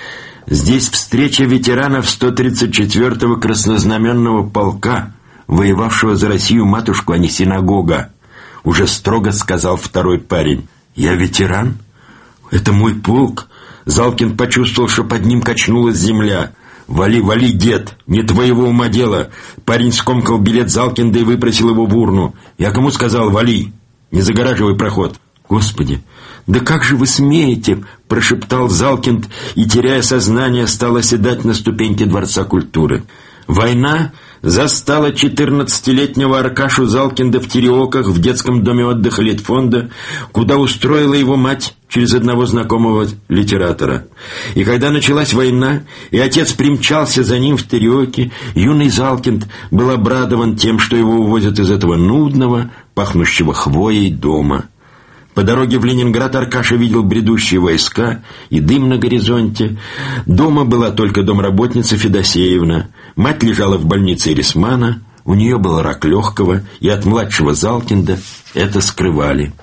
«Здесь встреча ветеранов сто тридцать четвёртого краснознаменного полка, воевавшего за Россию матушку, а не синагога», — уже строго сказал второй парень. «Я ветеран? Это мой полк». Залкин почувствовал, что под ним качнулась земля. «Вали, вали, дед, не твоего ума дело». Парень скомкал билет Залкинда и выпросил его в урну. «Я кому сказал, вали? Не загораживай проход». «Господи, да как же вы смеете?» – прошептал Залкинд и, теряя сознание, стал оседать на ступеньке Дворца культуры. Война застала четырнадцатилетнего Аркашу Залкинда в Тереоках в детском доме отдыха Литфонда, куда устроила его мать через одного знакомого литератора. И когда началась война, и отец примчался за ним в Тереоки, юный Залкинд был обрадован тем, что его увозят из этого нудного, пахнущего хвоей дома. По дороге в Ленинград Аркаша видел бредущие войска и дым на горизонте. Дома была только домработница Федосеевна. Мать лежала в больнице Эрисмана. У нее был рак легкого, и от младшего Залкинда это скрывали.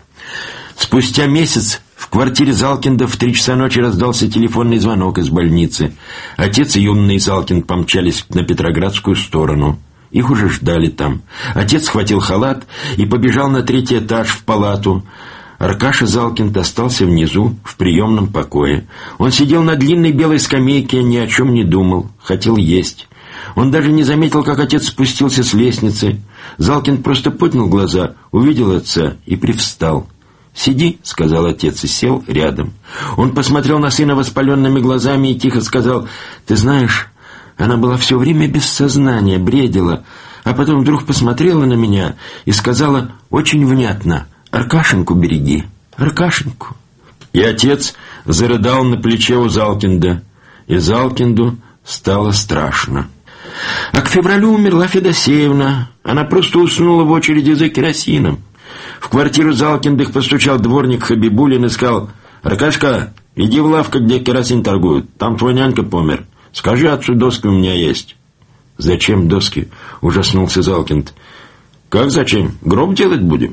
Спустя месяц в квартире Залкинда в три часа ночи раздался телефонный звонок из больницы. Отец и юный Залкинд помчались на Петроградскую сторону. Их уже ждали там. Отец схватил халат и побежал на третий этаж в палату. Аркаша Залкинд остался внизу, в приемном покое. Он сидел на длинной белой скамейке, ни о чем не думал, хотел есть. Он даже не заметил, как отец спустился с лестницы. Залкинд просто поднял глаза, увидел отца и привстал. «Сиди», — сказал отец, и сел рядом. Он посмотрел на сына воспаленными глазами и тихо сказал: «Ты знаешь, она была все время без сознания, бредила, а потом вдруг посмотрела на меня и сказала очень внятно: Аркашеньку береги, Аркашеньку». И отец зарыдал на плече у Залкинда, и Залкинду стало страшно. А к февралю умерла Федосеевна. Она просто уснула в очереди за керосином. В квартиру Залкиндых постучал дворник Хабибулин и сказал: «Аркашка, иди в лавку, где керосин торгуют, там твой нянька помер. Скажи отцу, доски у меня есть». «Зачем доски?» — ужаснулся Залкинд. «Как зачем? Гроб делать будем».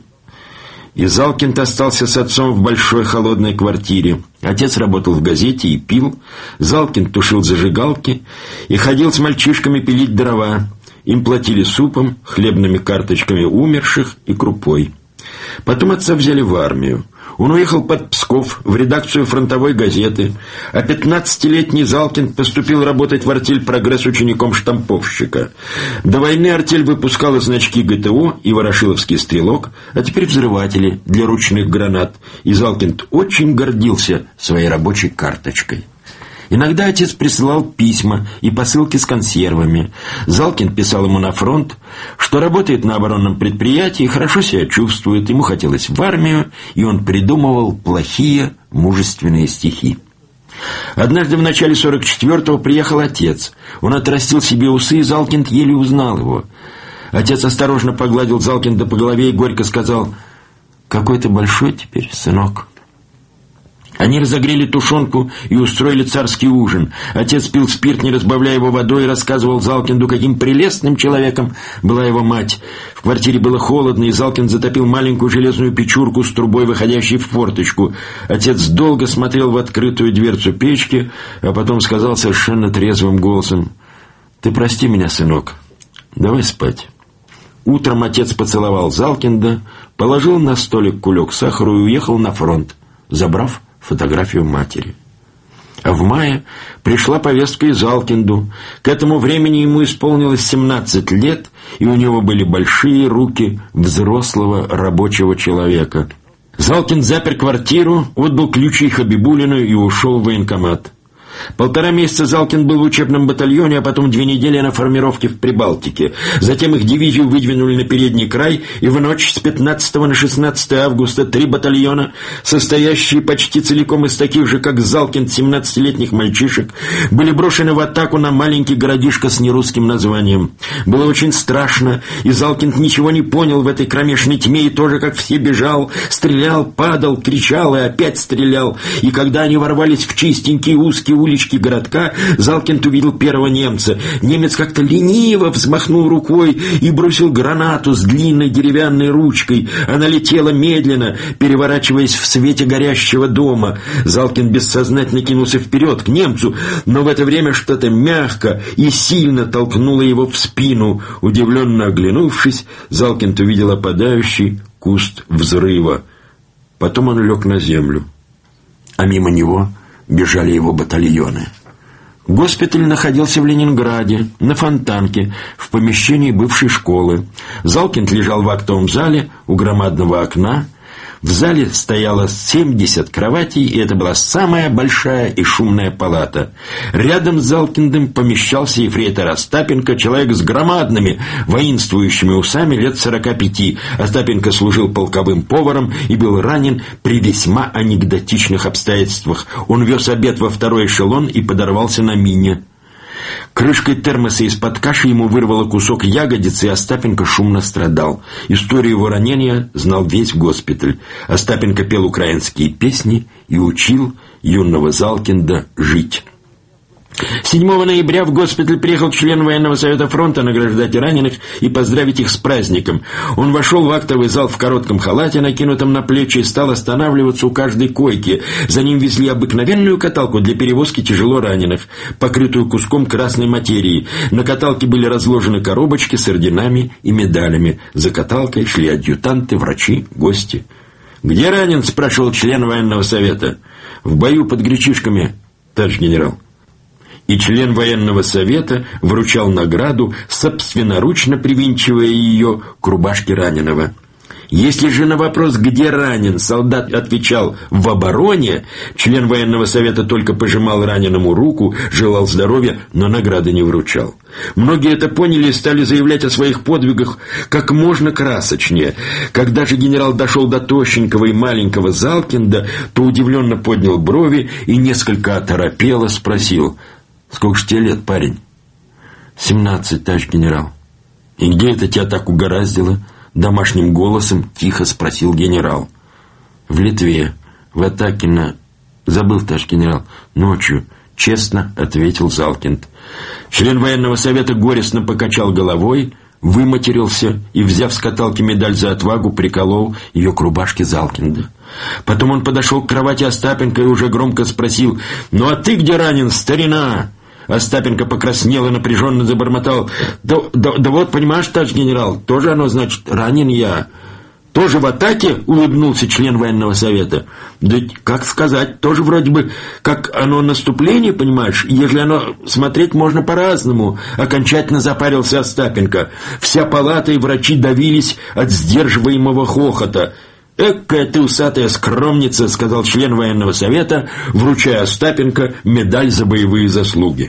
И Залкинд остался с отцом в большой холодной квартире. Отец работал в газете и пил. Залкинд тушил зажигалки и ходил с мальчишками пилить дрова. Им платили супом, хлебными карточками умерших и крупой. Потом отца взяли в армию. Он уехал под Псков в редакцию фронтовой газеты, а пятнадцатилетний Залкинд поступил работать в артель «Прогресс» учеником штамповщика. До войны артель выпускала значки ГТО и ворошиловский стрелок, а теперь взрыватели для ручных гранат, и Залкинд очень гордился своей рабочей карточкой. Иногда отец присылал письма и посылки с консервами. Залкинд писал ему на фронт, что работает на оборонном предприятии и хорошо себя чувствует. Ему хотелось в армию, и он придумывал плохие мужественные стихи. Однажды в начале сорок четвёртого приехал отец. Он отрастил себе усы, и Залкинд еле узнал его. Отец осторожно погладил Залкинда по голове и горько сказал: «Какой ты большой теперь, сынок». Они разогрели тушенку и устроили царский ужин. Отец пил спирт, не разбавляя его водой, и рассказывал Залкинду, каким прелестным человеком была его мать. В квартире было холодно, и Залкинд затопил маленькую железную печурку с трубой, выходящей в форточку. Отец долго смотрел в открытую дверцу печки, а потом сказал совершенно трезвым голосом: «Ты прости меня, сынок, давай спать». Утром отец поцеловал Залкинда, положил на столик кулек сахара и уехал на фронт, забрав фотографию матери. А в мае пришла повестка и Залкинду. К этому времени ему исполнилось семнадцать лет, и у него были большие руки взрослого рабочего человека. Залкинд запер квартиру, отдал ключи Хабибулину и ушел в военкомат. Полтора месяца Залкинд был в учебном батальоне, а потом две недели на формировке в Прибалтике. Затем их дивизию выдвинули на передний край, и в ночь с пятнадцатого на шестнадцатое августа три батальона, состоящие почти целиком из таких же, как Залкинд, семнадцатилетних мальчишек, были брошены в атаку на маленький городишко с нерусским названием. Было очень страшно, и Залкинд ничего не понял в этой кромешной тьме, и тоже, как все, бежал, стрелял, падал, кричал и опять стрелял. И когда они ворвались в чистенькие узкие улички городка, Залкинд увидел первого немца. Немец как-то лениво взмахнул рукой и бросил гранату с длинной деревянной ручкой. Она летела медленно, переворачиваясь в свете горящего дома. Залкинд бессознательно кинулся вперед к немцу, но в это время что-то мягко и сильно толкнуло его в спину. Удивленно оглянувшись, Залкинд увидел опадающий куст взрыва. Потом он лег на землю, а мимо него бежали его батальоны. Госпиталь находился в Ленинграде, на Фонтанке, в помещении бывшей школы. Залкинд лежал в актовом зале у громадного окна. В зале стояло семьдесят кроватей, и это была самая большая и шумная палата. Рядом с Залкиндом помещался ефрейтор Остапенко, человек с громадными воинствующими усами, лет сорока пяти. Остапенко служил полковым поваром и был ранен при весьма анекдотичных обстоятельствах. Он вез обед во второй эшелон и подорвался на мине. Крышкой термоса из-под каши ему вырвало кусок ягодицы, и Остапенко шумно страдал. Историю его ранения знал весь госпиталь. Остапенко пел украинские песни и учил юного Залкинда жить. седьмого ноября в госпиталь приехал член военного совета фронта награждать раненых и поздравить их с праздником. Он вошел в актовый зал в коротком халате, накинутом на плечи, и стал останавливаться у каждой койки. За ним везли обыкновенную каталку для перевозки тяжело раненых, покрытую куском красной материи. На каталке были разложены коробочки с орденами и медалями. За каталкой шли адъютанты, врачи, гости. «Где ранен?» – спрашивал член военного совета. «В бою под Гречишками, товарищ генерал». И член военного совета вручал награду, собственноручно привинчивая ее к рубашке раненого. Если же на вопрос, где ранен, солдат отвечал «в обороне», член военного совета только пожимал раненому руку, желал здоровья, но награды не вручал. Многие это поняли и стали заявлять о своих подвигах как можно красочнее. Когда же генерал дошел до тощенького и маленького Залкинда, то удивленно поднял брови и несколько оторопело спросил: «Сколько ж тебе лет, парень?» «Семнадцать, товарищ генерал». «И где это тебя так угораздило?» Домашним голосом тихо спросил генерал. «В Литве, в атаке на...» «Забыл, товарищ генерал, ночью», — честно ответил Залкинд. Член военного совета горестно покачал головой, выматерился и, взяв с каталки медаль за отвагу, приколол ее к рубашке Залкинда. Потом он подошел к кровати Остапенко и уже громко спросил: «Ну а ты где ранен, старина?» Остапенко покраснел и напряженно забормотал: да, да, да вот, понимаешь, товарищ генерал, тоже оно, значит, ранен я». «Тоже в атаке?» — улыбнулся член военного совета. «Да как сказать, тоже вроде бы как оно наступление, понимаешь, ежели оно смотреть можно по-разному», — окончательно запарился Остапенко. Вся палата и врачи давились от сдерживаемого хохота. «Экая ты усатая скромница», — сказал член военного совета, вручая Остапенко медаль за боевые заслуги.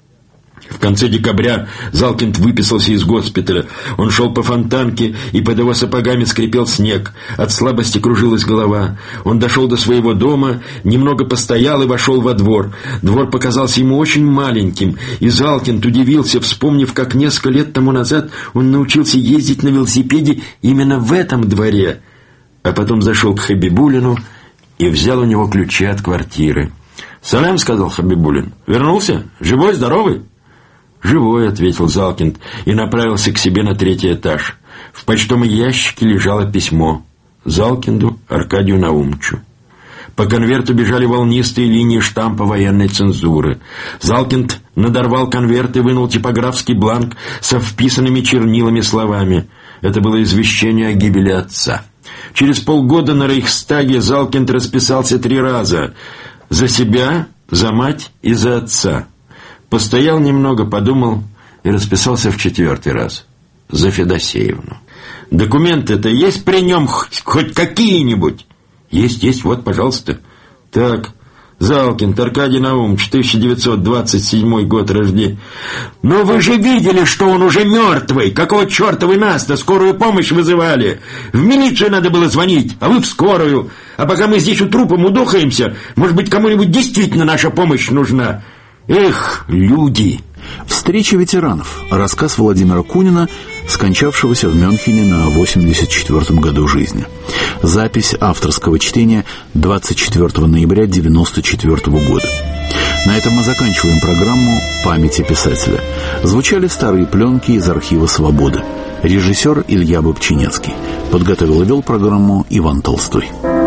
В конце декабря Залкинд выписался из госпиталя. Он шел по Фонтанке, и под его сапогами скрипел снег. От слабости кружилась голова. Он дошел до своего дома, немного постоял и вошел во двор. Двор показался ему очень маленьким, и Залкинд удивился, вспомнив, как несколько лет тому назад он научился ездить на велосипеде именно в этом дворе. А потом зашел к Хабибулину и взял у него ключи от квартиры. «Салям», — сказал Хабибуллин. «Вернулся? Живой, здоровый?» «Живой», — ответил Залкинд и направился к себе на третий этаж. В почтовом ящике лежало письмо Залкинду Аркадию Наумовичу. По конверту бежали волнистые линии штампа военной цензуры. Залкинд надорвал конверт и вынул типографский бланк со вписанными чернилами словами. Это было извещение о гибели отца. Через полгода на Рейхстаге Залкинд расписался три раза. За себя, за мать и за отца. Постоял немного, подумал и расписался в четвертый раз. За Федосеевну. «Документы-то есть при нем хоть какие-нибудь?» «Есть, есть, вот, пожалуйста». «Так, Залкинд Аркадий Наумович, тысяча девятьсот двадцать седьмой год рождения». «Но вы же видели, что он уже мертвый! Какого черта вы нас-то скорую помощь вызывали? В милицию надо было звонить, а вы в скорую. А пока мы здесь у трупа мудохаемся, может быть, кому-нибудь действительно наша помощь нужна? Эх, люди!» «Встреча ветеранов». Рассказ Владимира Кунина, скончавшегося в Мюнхене на восемьдесят четвёртом году жизни. Запись авторского чтения двадцать четвёртого ноября девяносто четвёртого года. На этом мы заканчиваем программу «Памяти писателя». Звучали старые пленки из архива «Свобода». Режиссер Илья Бобчинецкий. Подготовил и вел программу Иван Толстой.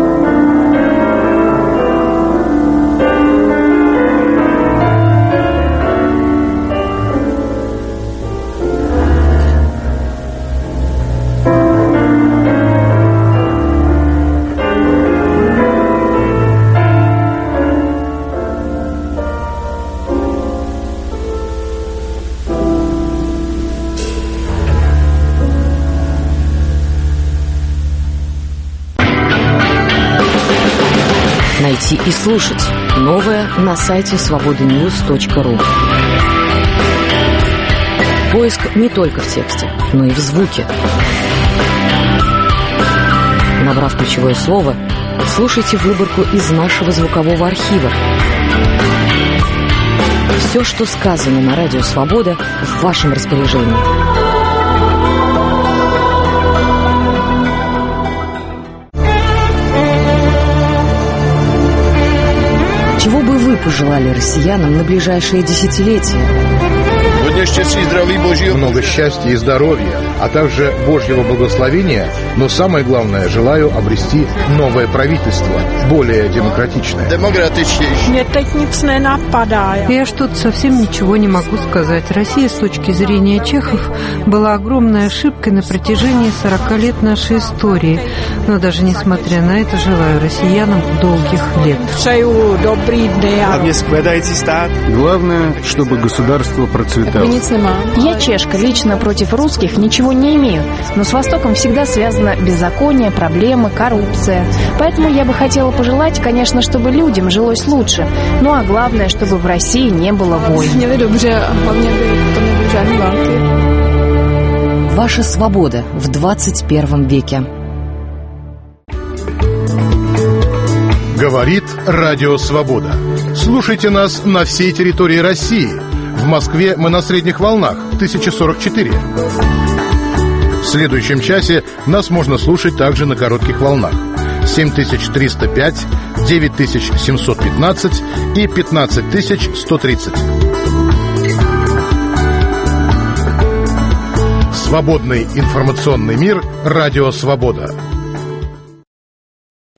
Найти и слушать новое на сайте свобода ньюс точка ру. Поиск не только в тексте, но и в звуке. Набрав ключевое слово, слушайте выборку из нашего звукового архива. Все, что сказано на радио «Свобода», в вашем распоряжении. Чего бы вы пожелали россиянам на ближайшие десятилетия? Много счастья и здоровья, а также Божьего благословения, но самое главное, желаю обрести новое правительство, более демократичное. Я что-то совсем ничего не могу сказать. Россия, с точки зрения чехов, была огромной ошибкой на протяжении сорока лет нашей истории. Но даже несмотря на это, желаю россиянам долгих лет. Главное, чтобы государство процветало. Я чешка, лично против русских ничего не имею, но с Востоком всегда связано беззаконие, проблемы, коррупция. Поэтому я бы хотела пожелать, конечно, чтобы людям жилось лучше. Ну а главное, чтобы в России не было войн. Ваша свобода в двадцать первом веке. Говорит Радио Свобода. Слушайте нас на всей территории России. В Москве мы на средних волнах, тысяча сорок четыре. В следующем часе нас можно слушать также на коротких волнах. семь тысяч триста пять, девять тысяч семьсот пятнадцать и пятнадцать тысяч сто тридцать. Свободный информационный мир. Радио Свобода.